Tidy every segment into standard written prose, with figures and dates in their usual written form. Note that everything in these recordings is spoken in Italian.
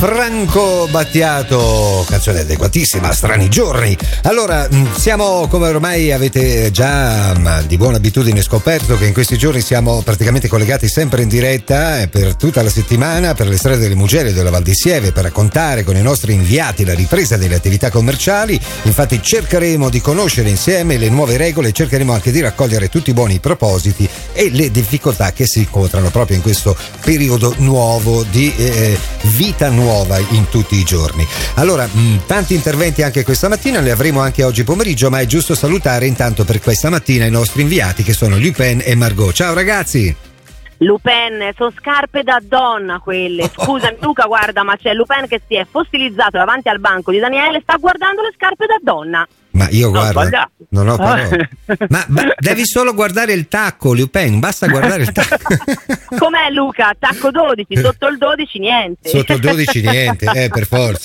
Franco Battiato, canzone adeguatissima, Strani giorni. Allora, siamo, come ormai avete già di buona abitudine scoperto, che in questi giorni siamo praticamente collegati sempre in diretta per tutta la settimana per le strade delle Mugello della Val di Sieve, per raccontare con i nostri inviati la ripresa delle attività commerciali. Infatti cercheremo di conoscere insieme le nuove regole, cercheremo anche di raccogliere tutti i buoni propositi e le difficoltà che si incontrano proprio in questo periodo nuovo di vita nuova in tutti i giorni. Allora, tanti interventi anche questa mattina, li avremo anche oggi pomeriggio, ma è giusto salutare intanto per questa mattina i nostri inviati, che sono Lupin e Margot. Ciao ragazzi! Lupin, sono scarpe da donna quelle. Scusami Luca, guarda, ma c'è Lupin che si è fossilizzato davanti al banco di Daniele, sta guardando le scarpe da donna. Ma io guarda, non ho parole. Ma devi solo guardare il tacco, Lupin, basta guardare il tacco. Com'è Luca? Tacco 12, sotto il 12 niente. Sotto il 12 niente, per forza.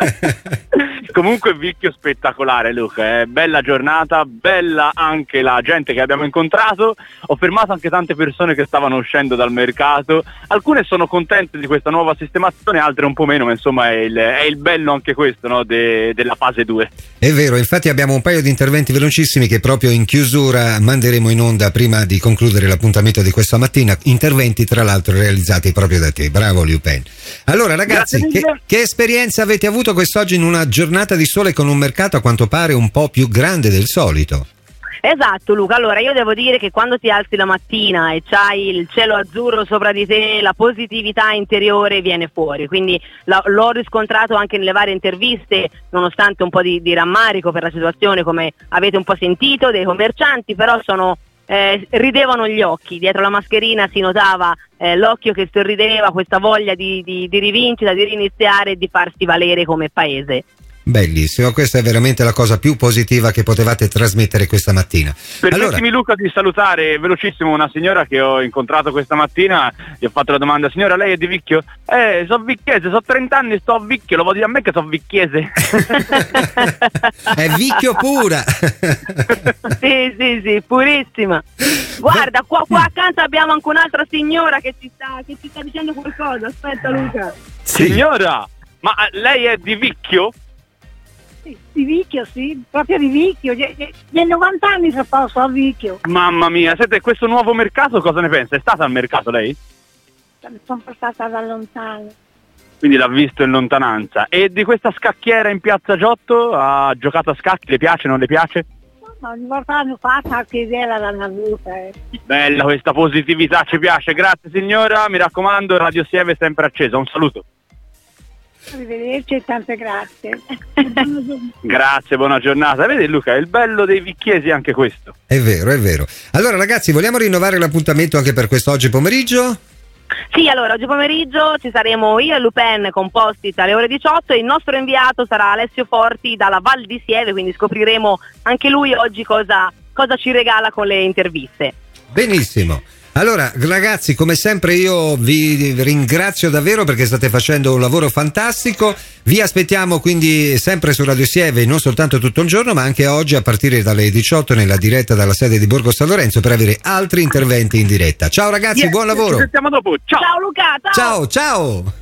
Comunque Vicchio spettacolare, Luca, bella giornata, bella anche la gente che abbiamo incontrato. Ho fermato anche tante persone che stavano uscendo dal mercato, alcune sono contente di questa nuova sistemazione, altre un po' meno, ma insomma è il bello anche questo, no, della fase 2. È vero, infatti abbiamo un paio di interventi velocissimi che proprio in chiusura manderemo in onda prima di concludere l'appuntamento di questa mattina, interventi tra l'altro realizzati proprio da te. Bravo Lupin. Allora ragazzi, che esperienza avete avuto quest'oggi in una giornata di sole con un mercato a quanto pare un po' più grande del solito? Esatto Luca, allora io devo dire che quando ti alzi la mattina e c'hai il cielo azzurro sopra di te, la positività interiore viene fuori, quindi l'ho riscontrato anche nelle varie interviste, nonostante un po' di rammarico per la situazione, come avete un po' sentito, dei commercianti, però ridevano gli occhi, dietro la mascherina si notava l'occhio che sorrideva, questa voglia di rivincita, di riniziare e di farsi valere come paese. Bellissimo, questa è veramente la cosa più positiva che potevate trasmettere questa mattina. Permettimi Luca di salutare velocissimo una signora che ho incontrato questa mattina, gli ho fatto la domanda: signora, lei è di Vicchio? So vicchiese, so 30 anni, sto a Vicchio, lo vuol dire a me che so vicchiese? È Vicchio pura! Sì, purissima. Guarda, qua accanto abbiamo anche un'altra signora che ci sta dicendo qualcosa. Aspetta Luca. Sì. Signora, ma lei è di Vicchio? Di Vicchio, sì, proprio di Vicchio. Nei 90 anni se posso a Vicchio. Mamma mia, senti, questo nuovo mercato cosa ne pensa? È stata al mercato lei? Sono passata da lontano. Quindi l'ha visto in lontananza. E di questa scacchiera in Piazza Giotto? Ha giocato a scacchi? Le piace, non le piace? Ma ogni volta hanno fatto anche idea l'hanno avuta. Bella questa positività, ci piace. Grazie signora, mi raccomando, Radio Sieve è sempre accesa. Un saluto. Arrivederci e tante grazie. Grazie, buona giornata. Vedi Luca, è il bello dei vicchiesi anche questo. È vero. Allora ragazzi, vogliamo rinnovare l'appuntamento anche per quest'oggi pomeriggio? Sì, allora oggi pomeriggio ci saremo io e Lupin con Post-it alle ore 18 e il nostro inviato sarà Alessio Forti dalla Val di Sieve, quindi scopriremo anche lui oggi cosa ci regala con le interviste. Benissimo. Allora ragazzi, come sempre io vi ringrazio davvero perché state facendo un lavoro fantastico. Vi aspettiamo quindi sempre su Radio Sieve, non soltanto tutto il giorno ma anche oggi a partire dalle 18 nella diretta dalla sede di Borgo San Lorenzo per avere altri interventi in diretta. Ciao ragazzi, buon lavoro. Ci sentiamo dopo. Ciao Luca, ciao.